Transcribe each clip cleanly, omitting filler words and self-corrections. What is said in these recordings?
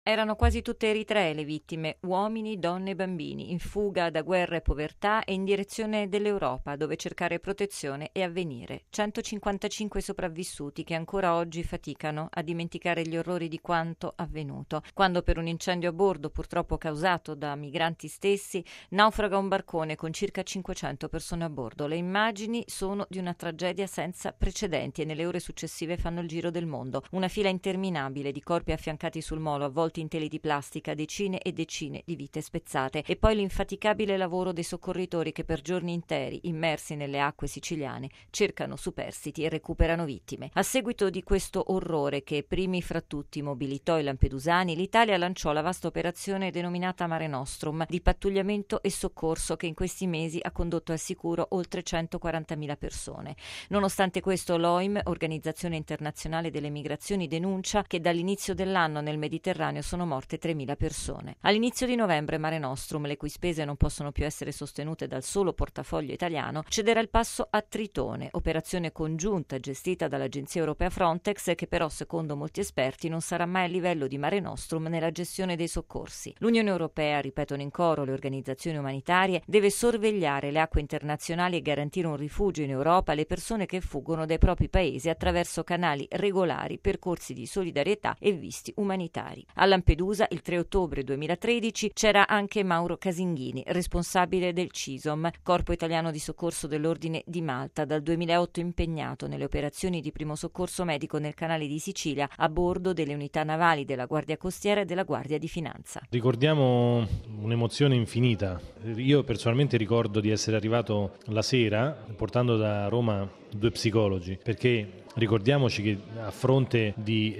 Erano quasi tutte eritree le vittime, uomini, donne e bambini, in fuga da guerra e povertà e in direzione dell'Europa, dove cercare protezione e avvenire. 155 sopravvissuti che ancora oggi faticano a dimenticare gli orrori di quanto avvenuto, quando per un incendio a bordo, purtroppo causato da migranti stessi, naufraga un barcone con circa 500 persone a bordo. Le immagini sono di una tragedia senza precedenti e nelle ore successive fanno il giro del mondo. Una fila interminabile di corpi affiancati sul molo, avvolti in teli di plastica, decine e decine di vite spezzate, e poi l'infaticabile lavoro dei soccorritori che per giorni interi, immersi nelle acque siciliane, cercano superstiti e recuperano vittime. A seguito di questo orrore che primi fra tutti mobilitò i lampedusani, l'Italia lanciò la vasta operazione denominata Mare Nostrum di pattugliamento e soccorso, che in questi mesi ha condotto al sicuro oltre 140.000 persone. Nonostante questo, l'OIM, Organizzazione Internazionale delle Migrazioni, denuncia che dall'inizio dell'anno nel Mediterraneo sono morte 3.000 persone. All'inizio di novembre Mare Nostrum, le cui spese non possono più essere sostenute dal solo portafoglio italiano, cederà il passo a Tritone, operazione congiunta gestita dall'agenzia europea Frontex, che però secondo molti esperti non sarà mai a livello di Mare Nostrum nella gestione dei soccorsi. L'Unione Europea, ripetono in coro le organizzazioni umanitarie, deve sorvegliare le acque internazionali e garantire un rifugio in Europa alle persone che fuggono dai propri paesi attraverso canali regolari, percorsi di solidarietà e visti umanitari. A Lampedusa, il 3 ottobre 2013, c'era anche Mauro Casinghini, responsabile del CISOM, Corpo Italiano di Soccorso dell'Ordine di Malta, dal 2008 impegnato nelle operazioni di primo soccorso medico nel Canale di Sicilia a bordo delle unità navali della Guardia Costiera e della Guardia di Finanza. Ricordiamo un'emozione infinita. Io personalmente ricordo di essere arrivato la sera portando da Roma 2 psicologi, perché ricordiamoci che a fronte di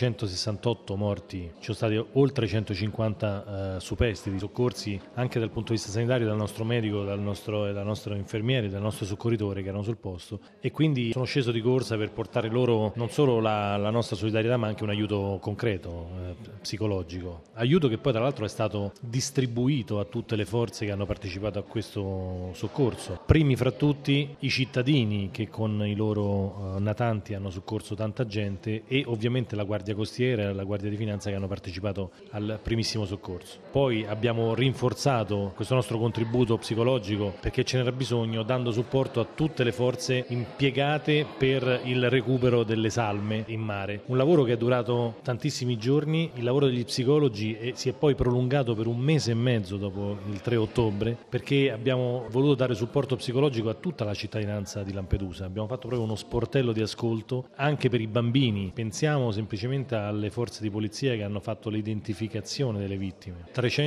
368 morti ci sono stati oltre 150 superstiti, soccorsi anche dal punto di vista sanitario, dal nostro medico, dal nostro infermiere, dal nostro soccorritore che erano sul posto, e quindi sono sceso di corsa per portare loro non solo la nostra solidarietà ma anche un aiuto concreto, psicologico, aiuto che poi tra l'altro è stato distribuito a tutte le forze che hanno partecipato a questo soccorso, primi fra tutti i cittadini che con i loro natanti hanno soccorso tanta gente, e ovviamente la Guardia Costiera e la Guardia di Finanza che hanno partecipato al primissimo soccorso. Poi abbiamo rinforzato questo nostro contributo psicologico perché ce n'era bisogno, dando supporto a tutte le forze impiegate per il recupero delle salme in mare. Un lavoro che è durato tantissimi giorni, il lavoro degli psicologi, e si è poi prolungato per 1 mese e mezzo dopo il 3 ottobre, perché abbiamo voluto dare supporto psicologico a tutta la cittadinanza di Lampedusa. Abbiamo fatto proprio uno sportello di ascolto anche per i bambini. Pensiamo semplicemente alle forze di polizia che hanno fatto l'identificazione delle vittime.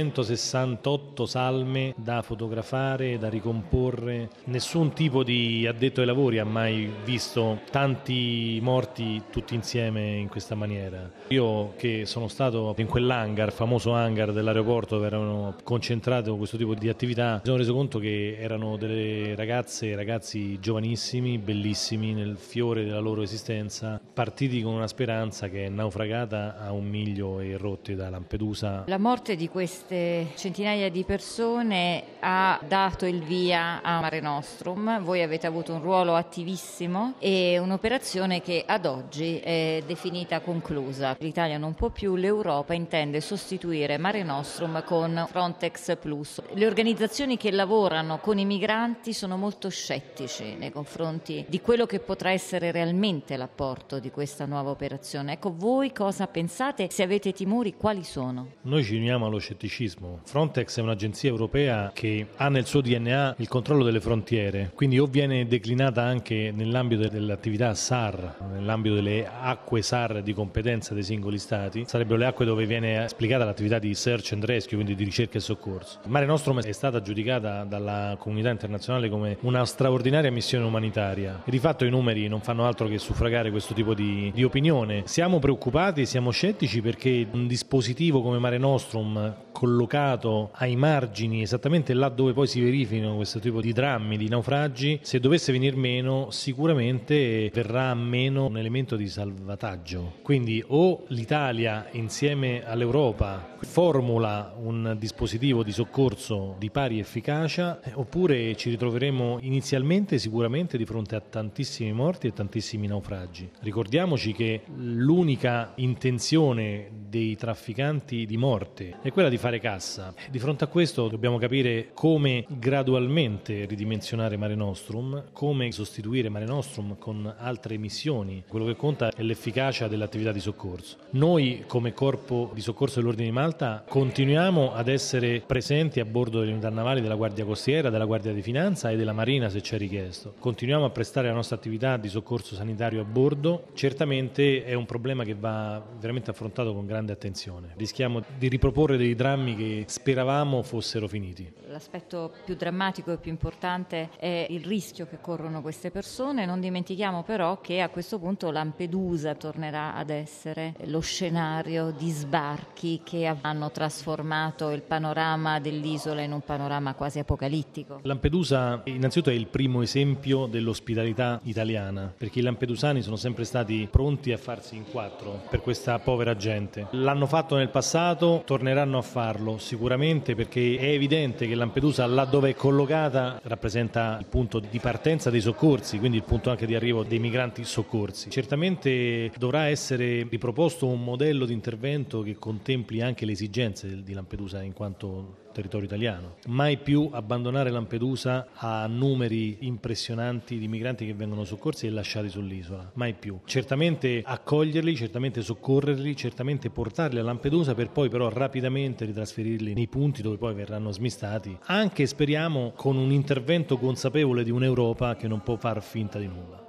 368 salme da fotografare, da ricomporre. Nessun tipo di addetto ai lavori ha mai visto tanti morti tutti insieme in questa maniera. Io che sono stato in quell'hangar, famoso hangar dell'aeroporto dove erano concentrate questo tipo di attività, mi sono reso conto che erano delle ragazze e ragazzi giovanissimi, bellissimi, nel fiore della loro esistenza, partiti con una speranza che è naufragata a 1 miglio e rotti da Lampedusa. La morte di queste centinaia di persone ha dato il via a Mare Nostrum. Voi avete avuto un ruolo attivissimo e un'operazione che ad oggi è definita conclusa. L'Italia non può più, l'Europa intende sostituire Mare Nostrum con Frontex Plus. Le organizzazioni che lavorano con i migranti sono molto scettici nei confronti di quello che potrà essere realmente l'apporto di questa nuova operazione. Ecco, voi cosa pensate? Se avete timori, quali sono? Noi ci uniamo allo scetticismo. Frontex è un'agenzia europea che ha nel suo DNA il controllo delle frontiere, quindi o viene declinata anche nell'ambito dell'attività SAR, nell'ambito delle acque SAR di competenza dei singoli stati, sarebbero le acque dove viene esplicata l'attività di search and rescue, quindi di ricerca e soccorso. Mare Nostrum è stata giudicata dalla comunità internazionale come una straordinaria missione umanitaria e di fatto i numeri non fanno altro che suffragare questo tipo di opinione. Siamo preoccupati, siamo scettici perché un dispositivo come Mare Nostrum collocato ai margini, esattamente là dove poi si verificano questo tipo di drammi, di naufragi, se dovesse venir meno sicuramente verrà meno un elemento di salvataggio. Quindi o l'Italia insieme all'Europa formula un dispositivo di soccorso di pari efficacia, oppure ci ritroveremo inizialmente sicuramente di fronte a tantissimi morti e tantissimi naufragi. Ricordiamoci che l'unica intenzione dei trafficanti di morte è quella di fare cassa. Di fronte a questo dobbiamo capire come gradualmente ridimensionare Mare Nostrum, come sostituire Mare Nostrum con altre missioni. Quello che conta è l'efficacia dell'attività di soccorso. Noi come Corpo di Soccorso dell'Ordine di Malta continuiamo ad essere presenti a bordo delle unità navali della Guardia Costiera, della Guardia di Finanza e della Marina se c'è richiesto. Continuiamo a prestare la nostra attività di soccorso sanitario a bordo. Certamente è un problema che va veramente affrontato con grande attenzione. Rischiamo di riproporre dei drammi che speravamo fossero finiti. L'aspetto più drammatico e più importante è il rischio che corrono queste persone. Non dimentichiamo però che a questo punto Lampedusa tornerà ad essere lo scenario di sbarchi che hanno trasformato il panorama dell'isola in un panorama quasi apocalittico. Lampedusa innanzitutto è il primo esempio dell'ospitalità italiana, perché i lampedusani sono sempre stati pronti a farsi in quattro per questa povera gente. L'hanno fatto nel passato, torneranno a farlo sicuramente, perché è evidente che Lampedusa, laddove è collocata, rappresenta il punto di partenza dei soccorsi, quindi il punto anche di arrivo dei migranti soccorsi. Certamente dovrà essere riproposto un modello di intervento che contempli anche le esigenze di Lampedusa in quanto territorio italiano. Mai più abbandonare Lampedusa a numeri impressionanti di migranti che vengono soccorsi e lasciati sull'isola. Mai più. Certamente accoglierli, certamente soccorrerli, certamente portarli a Lampedusa per poi però rapidamente ritrasferirli nei punti dove poi verranno smistati, anche speriamo con un intervento consapevole di un'Europa che non può far finta di nulla.